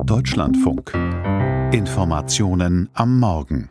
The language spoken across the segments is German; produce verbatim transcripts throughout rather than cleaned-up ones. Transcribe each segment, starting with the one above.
Deutschlandfunk. Informationen am Morgen.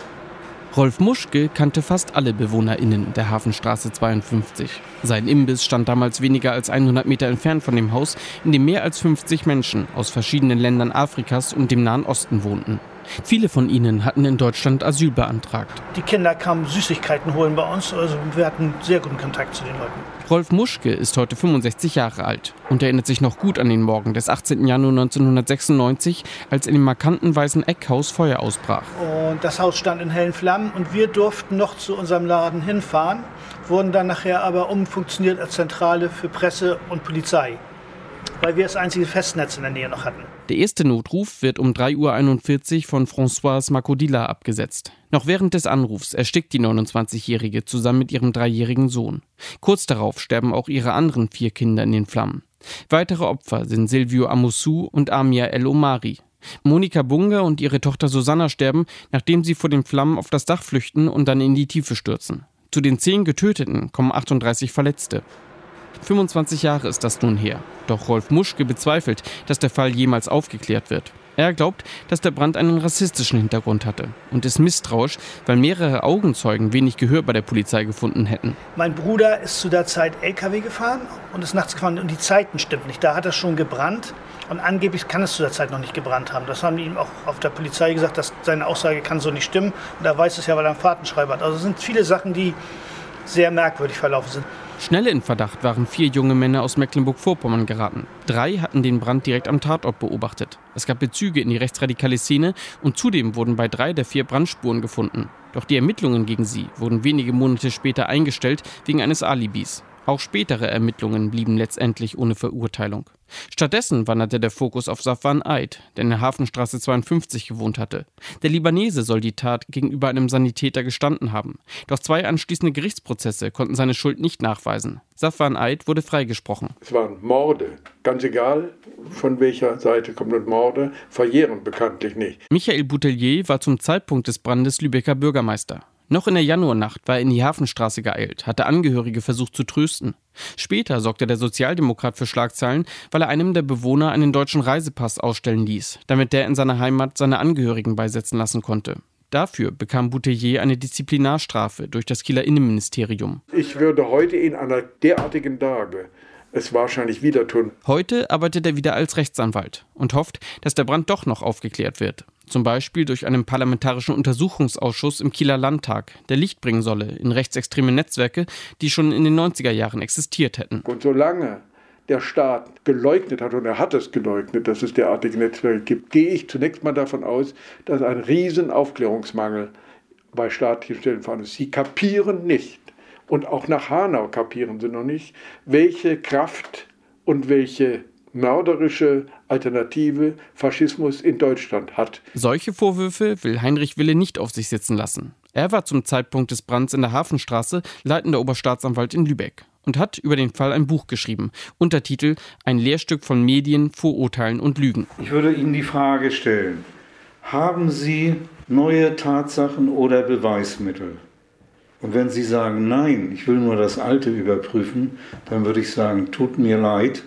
Rolf Muschke kannte fast alle BewohnerInnen der Hafenstraße zweiundfünfzig. Sein Imbiss stand damals weniger als hundert Meter entfernt von dem Haus, in dem mehr als fünfzig Menschen aus verschiedenen Ländern Afrikas und dem Nahen Osten wohnten. Viele von ihnen hatten in Deutschland Asyl beantragt. Die Kinder kamen Süßigkeiten holen bei uns, also wir hatten sehr guten Kontakt zu den Leuten. Rolf Muschke ist heute fünfundsechzig Jahre alt und erinnert sich noch gut an den Morgen des achtzehnten Januar neunzehnhundertsechsundneunzig, als in dem markanten weißen Eckhaus Feuer ausbrach. Und das Haus stand in hellen Flammen und wir durften noch zu unserem Laden hinfahren, wurden dann nachher aber umfunktioniert als Zentrale für Presse und Polizei, weil wir das einzige Festnetz in der Nähe noch hatten. Der erste Notruf wird um drei Uhr einundvierzig von Françoise Makodila abgesetzt. Noch während des Anrufs erstickt die neunundzwanzigjährige zusammen mit ihrem dreijährigen Sohn. Kurz darauf sterben auch ihre anderen vier Kinder in den Flammen. Weitere Opfer sind Silvio Amusu und Amia El Omari. Monika Bunge und ihre Tochter Susanna sterben, nachdem sie vor den Flammen auf das Dach flüchten und dann in die Tiefe stürzen. Zu den zehn Getöteten kommen achtunddreißig Verletzte. fünfundzwanzig Jahre ist das nun her. Doch Rolf Muschke bezweifelt, dass der Fall jemals aufgeklärt wird. Er glaubt, dass der Brand einen rassistischen Hintergrund hatte und ist misstrauisch, weil mehrere Augenzeugen wenig Gehör bei der Polizei gefunden hätten. Mein Bruder ist zu der Zeit L K W gefahren und ist nachts gefahren und die Zeiten stimmt nicht. Da hat er schon gebrannt und angeblich kann es zu der Zeit noch nicht gebrannt haben. Das haben die ihm auch auf der Polizei gesagt, dass seine Aussage kann so nicht stimmen. Und er weiß es ja, weil er einen Fahrtenschreiber hat. Also es sind viele Sachen, die sehr merkwürdig verlaufen sind. Schnell in Verdacht waren vier junge Männer aus Mecklenburg-Vorpommern geraten. Drei hatten den Brand direkt am Tatort beobachtet. Es gab Bezüge in die rechtsradikale Szene und zudem wurden bei drei der vier Brandspuren gefunden. Doch die Ermittlungen gegen sie wurden wenige Monate später eingestellt wegen eines Alibis. Auch spätere Ermittlungen blieben letztendlich ohne Verurteilung. Stattdessen wanderte der Fokus auf Safwan Eid, der in der Hafenstraße zweiundfünfzig gewohnt hatte. Der Libanese soll die Tat gegenüber einem Sanitäter gestanden haben. Doch zwei anschließende Gerichtsprozesse konnten seine Schuld nicht nachweisen. Safwan Eid wurde freigesprochen. Es waren Morde. Ganz egal, von welcher Seite kommt und Morde, verjähren bekanntlich nicht. Michael Boutelier war zum Zeitpunkt des Brandes Lübecker Bürgermeister. Noch in der Januarnacht war er in die Hafenstraße geeilt, hatte Angehörige versucht zu trösten. Später sorgte der Sozialdemokrat für Schlagzeilen, weil er einem der Bewohner einen deutschen Reisepass ausstellen ließ, damit der in seiner Heimat seine Angehörigen beisetzen lassen konnte. Dafür bekam Boutelier eine Disziplinarstrafe durch das Kieler Innenministerium. Ich würde heute in einer derartigen Lage es wahrscheinlich wieder tun. Heute arbeitet er wieder als Rechtsanwalt und hofft, dass der Brand doch noch aufgeklärt wird. Zum Beispiel durch einen parlamentarischen Untersuchungsausschuss im Kieler Landtag, der Licht bringen solle in rechtsextreme Netzwerke, die schon in den neunziger Jahren existiert hätten. Und solange der Staat geleugnet hat, und er hat es geleugnet, dass es derartige Netzwerke gibt, gehe ich zunächst mal davon aus, dass ein riesen Aufklärungsmangel bei staatlichen Stellen vorhanden ist. Sie kapieren nicht, und auch nach Hanau kapieren sie noch nicht, welche Kraft und welche mörderische Alternative Faschismus in Deutschland hat. Solche Vorwürfe will Heinrich Wille nicht auf sich sitzen lassen. Er war zum Zeitpunkt des Brands in der Hafenstraße leitender Oberstaatsanwalt in Lübeck und hat über den Fall ein Buch geschrieben. Untertitel: Ein Lehrstück von Medien, Vorurteilen und Lügen. Ich würde Ihnen die Frage stellen: Haben Sie neue Tatsachen oder Beweismittel? Und wenn Sie sagen, nein, ich will nur das Alte überprüfen, dann würde ich sagen, tut mir leid,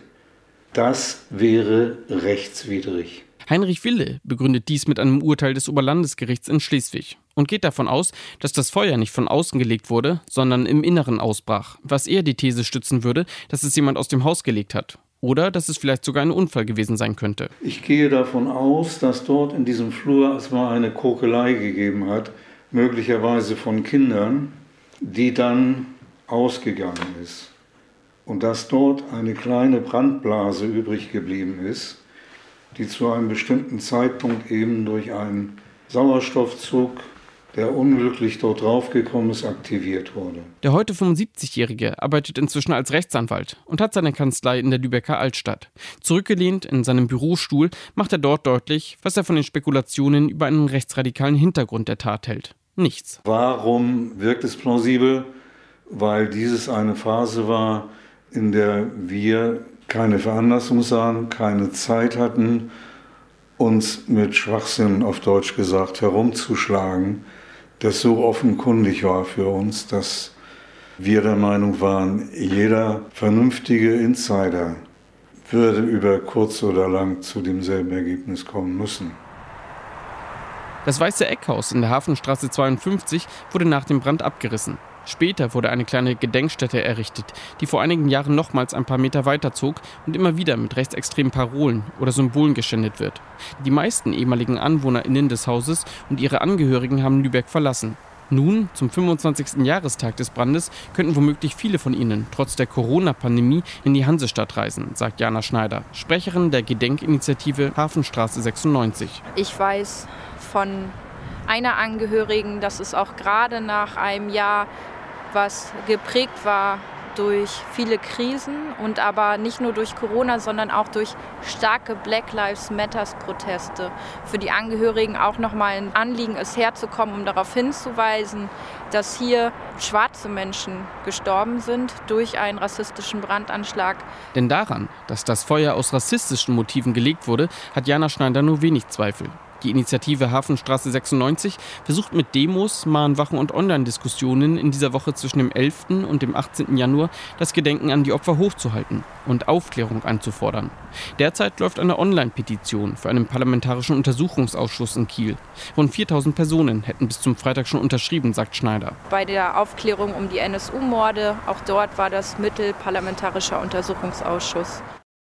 das wäre rechtswidrig. Heinrich Wille begründet dies mit einem Urteil des Oberlandesgerichts in Schleswig und geht davon aus, dass das Feuer nicht von außen gelegt wurde, sondern im Inneren ausbrach, was eher die These stützen würde, dass es jemand aus dem Haus gelegt hat. Oder dass es vielleicht sogar ein Unfall gewesen sein könnte. Ich gehe davon aus, dass dort in diesem Flur es mal eine Kokelei gegeben hat, möglicherweise von Kindern, die dann ausgegangen ist. Und dass dort eine kleine Brandblase übrig geblieben ist, die zu einem bestimmten Zeitpunkt eben durch einen Sauerstoffzug, der unglücklich dort draufgekommen ist, aktiviert wurde. Der heute fünfundsiebzigjährige arbeitet inzwischen als Rechtsanwalt und hat seine Kanzlei in der Lübecker Altstadt. Zurückgelehnt in seinem Bürostuhl macht er dort deutlich, was er von den Spekulationen über einen rechtsradikalen Hintergrund der Tat hält. Nichts. Warum wirkt es plausibel? Weil dieses eine Phase war, in der wir keine Veranlassung sahen, keine Zeit hatten, uns mit Schwachsinn, auf Deutsch gesagt, herumzuschlagen, das so offenkundig war für uns, dass wir der Meinung waren, jeder vernünftige Insider würde über kurz oder lang zu demselben Ergebnis kommen müssen. Das Weiße Eckhaus in der Hafenstraße zweiundfünfzig wurde nach dem Brand abgerissen. Später wurde eine kleine Gedenkstätte errichtet, die vor einigen Jahren nochmals ein paar Meter weiterzog und immer wieder mit rechtsextremen Parolen oder Symbolen geschändet wird. Die meisten ehemaligen AnwohnerInnen des Hauses und ihre Angehörigen haben Lübeck verlassen. Nun, zum fünfundzwanzigsten Jahrestag des Brandes, könnten womöglich viele von ihnen trotz der Corona-Pandemie in die Hansestadt reisen, sagt Jana Schneider, Sprecherin der Gedenkinitiative Hafenstraße sechsundneunzig. Ich weiß von einer Angehörigen, dass es auch gerade nach einem Jahr, was geprägt war durch viele Krisen und aber nicht nur durch Corona, sondern auch durch starke Black Lives Matters Proteste, für die Angehörigen auch nochmal ein Anliegen ist, herzukommen, um darauf hinzuweisen, dass hier schwarze Menschen gestorben sind durch einen rassistischen Brandanschlag. Denn daran, dass das Feuer aus rassistischen Motiven gelegt wurde, hat Jana Schneider nur wenig Zweifel. Die Initiative Hafenstraße sechsundneunzig versucht mit Demos, Mahnwachen und Online-Diskussionen in dieser Woche zwischen dem elften und dem achtzehnten Januar das Gedenken an die Opfer hochzuhalten und Aufklärung einzufordern. Derzeit läuft eine Online-Petition für einen parlamentarischen Untersuchungsausschuss in Kiel. Rund viertausend Personen hätten bis zum Freitag schon unterschrieben, sagt Schneider. Bei der Aufklärung um die N S U-Morde, auch dort war das Mittel parlamentarischer Untersuchungsausschuss.